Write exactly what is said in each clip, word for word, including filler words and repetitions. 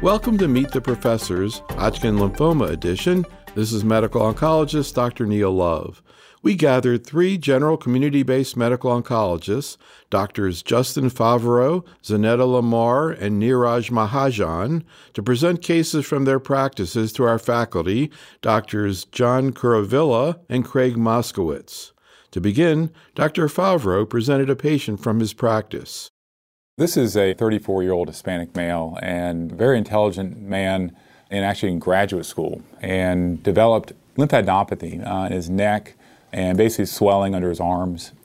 Welcome to Meet the Professors, Hodgkin Lymphoma Edition. This is medical oncologist Doctor Neil Love. We gathered three general community-based medical oncologists, Doctors Justin Favreau, Zanetta Lamar, and Neeraj Mahajan, to present cases from their practices to our faculty, Doctors John Kuravilla and Craig Moskowitz. To begin, Doctor Favreau presented a patient from his practice. This is a thirty-four-year-old Hispanic male and very intelligent man, and actually in graduate school, and developed lymphadenopathy uh, in his neck and basically swelling under his arms.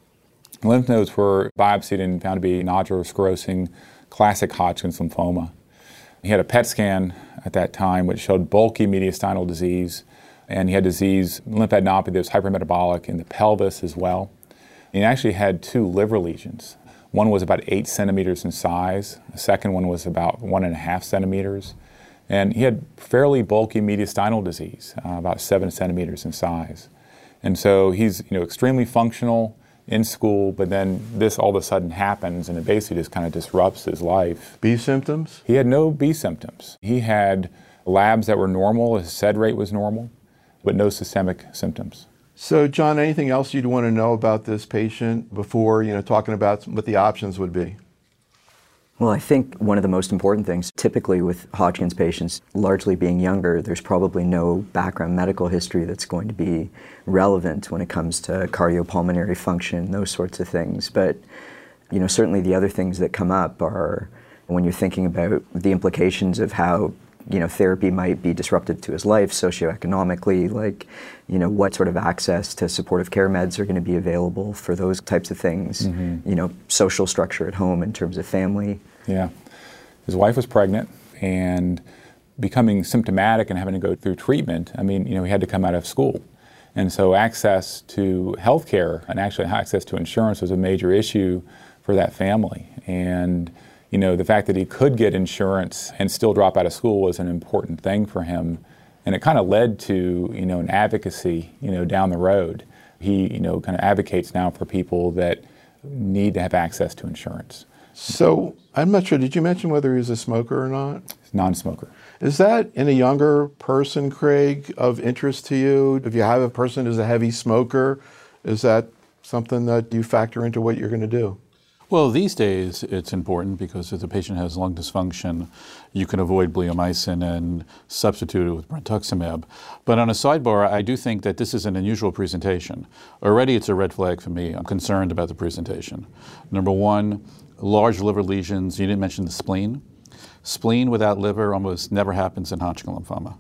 Lymph nodes were biopsied and found to be nodular sclerosing classic Hodgkin's lymphoma. He had a P E T scan at that time which showed bulky mediastinal disease, and he had disease, lymphadenopathy that was hypermetabolic in the pelvis as well. He actually had two liver lesions. One was about eight centimeters in size. The second one was about one and a half centimeters. And he had fairly bulky mediastinal disease, uh, about seven centimeters in size. And so he's you know, extremely functional in school, but then this all of a sudden happens and it basically just kind of disrupts his life. B symptoms? He had no B symptoms. He had labs that were normal, his S E D rate was normal, but no systemic symptoms. So, John, anything else you'd want to know about this patient before, you know, talking about what the options would be? Well, I think one of the most important things, typically with Hodgkin's patients, largely being younger, there's probably no background medical history that's going to be relevant when it comes to cardiopulmonary function, those sorts of things. But, you know, certainly the other things that come up are when you're thinking about the implications of how you know, therapy might be disruptive to his life socioeconomically, like, you know, what sort of access to supportive care meds are going to be available for those types of things, mm-hmm. you know, social structure at home in terms of family. Yeah. His wife was pregnant and becoming symptomatic and having to go through treatment. I mean, you know, he had to come out of school. And so access to health care and actually access to insurance was a major issue for that family. And you know, the fact that he could get insurance and still drop out of school was an important thing for him. And it kind of led to, you know, an advocacy, you know, down the road. He, you know, kind of advocates now for people that need to have access to insurance. So, I'm not sure, did you mention whether he's a smoker or not? He's a non-smoker. Is that, in a younger person, Craig, of interest to you? If you have a person who's a heavy smoker, is that something that you factor into what you're going to do? Well, these days it's important because if the patient has lung dysfunction, you can avoid bleomycin and substitute it with brentuximab. But on a sidebar, I do think that this is an unusual presentation. Already it's a red flag for me. I'm concerned about the presentation. Number one, large liver lesions. You didn't mention the spleen. Spleen without liver almost never happens in Hodgkin lymphoma.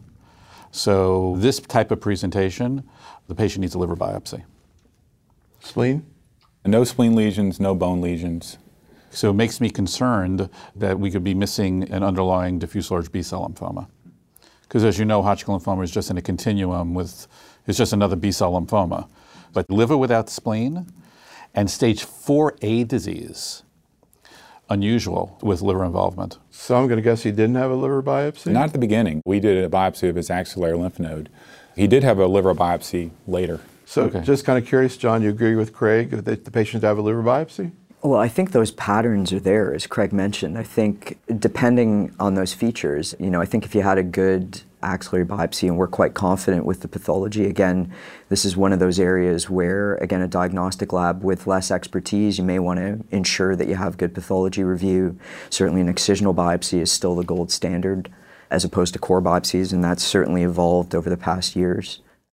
So this type of presentation, the patient needs a liver biopsy. Spleen? No spleen lesions, no bone lesions. So it makes me concerned that we could be missing an underlying diffuse large B-cell lymphoma. Because as you know, Hodgkin lymphoma is just in a continuum with, it's just another B-cell lymphoma. But liver without spleen and stage four A disease, unusual with liver involvement. So I'm going to guess he didn't have a liver biopsy? Not at the beginning. We did a biopsy of his axillary lymph node. He did have a liver biopsy later. So okay. Just kind of curious, John, you agree with Craig that the patient should have a liver biopsy? Well, I think those patterns are there, as Craig mentioned. I think depending on those features, you know, I think if you had a good axillary biopsy and we're quite confident with the pathology, again, this is one of those areas where, again, a diagnostic lab with less expertise, you may want to ensure that you have good pathology review. Certainly an excisional biopsy is still the gold standard as opposed to core biopsies, and that's certainly evolved over the past years.